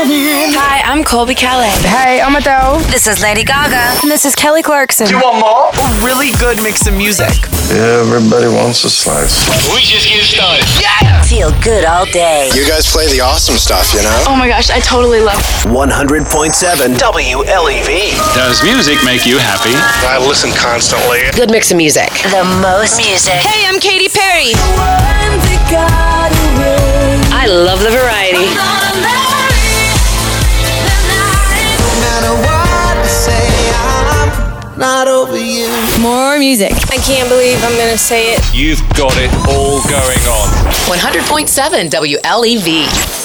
Hi, I'm Colby Calais. Hey, I'm Adele. This is Lady Gaga. And this is Kelly Clarkson. Do you want more? A really good mix of music. Yeah, everybody wants a slice. We just get started. Yeah! Feel good all day. You guys play the awesome stuff, you know? Oh my gosh, I totally love it. 100.7 WLEV. Does music make you happy? I listen constantly. Good mix of music. The most music. Hey, I'm Katy Perry. I love the variety. Not over you. More music. I can't believe I'm going to say it. You've got it all going on. 100.7 WLEV.